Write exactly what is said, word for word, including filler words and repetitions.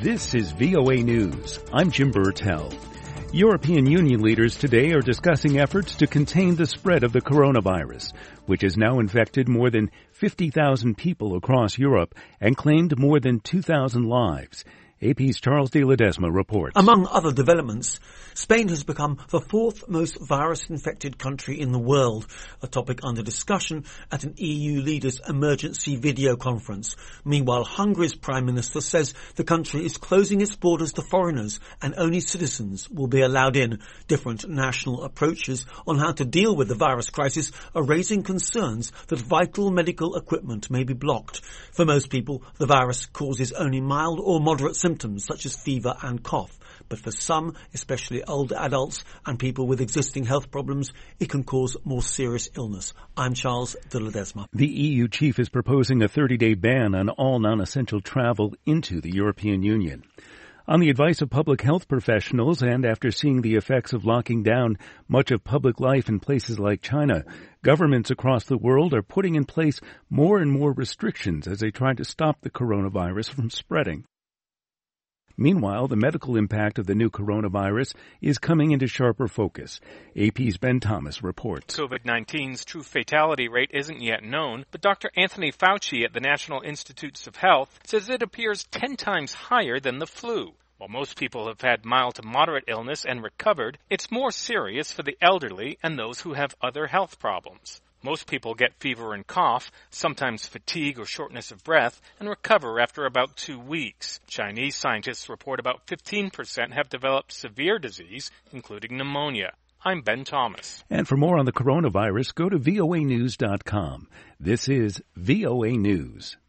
This is V O A News. I'm Jim Burtell. European Union leaders today are discussing efforts to contain the spread of the coronavirus, which has now infected more than fifty thousand people across Europe and claimed more than two thousand lives. A P's Charles de Ledesma reports. Among other developments, Spain has become the fourth most virus-infected country in the world, a topic under discussion at an E U leaders' emergency video conference. Meanwhile, Hungary's Prime Minister says the country is closing its borders to foreigners and only citizens will be allowed in. Different national approaches on how to deal with the virus crisis are raising concerns that vital medical equipment may be blocked. For most people, the virus causes only mild or moderate symptoms. symptoms such as fever and cough. But for some, especially older adults and people with existing health problems, it can cause more serious illness. I'm Charles de Ledesma. The E U chief is proposing a thirty-day ban on all non-essential travel into the European Union. On the advice of public health professionals and after seeing the effects of locking down much of public life in places like China, governments across the world are putting in place more and more restrictions as they try to stop the coronavirus from spreading. Meanwhile, the medical impact of the new coronavirus is coming into sharper focus. A P's Ben Thomas reports. COVID nineteen's true fatality rate isn't yet known, but Doctor Anthony Fauci at the National Institutes of Health says it appears ten times higher than the flu. While most people have had mild to moderate illness and recovered, it's more serious for the elderly and those who have other health problems. Most people get fever and cough, sometimes fatigue or shortness of breath, and recover after about two weeks. Chinese scientists report about fifteen percent have developed severe disease, including pneumonia. I'm Ben Thomas. And for more on the coronavirus, go to V O A news dot com. This is V O A News.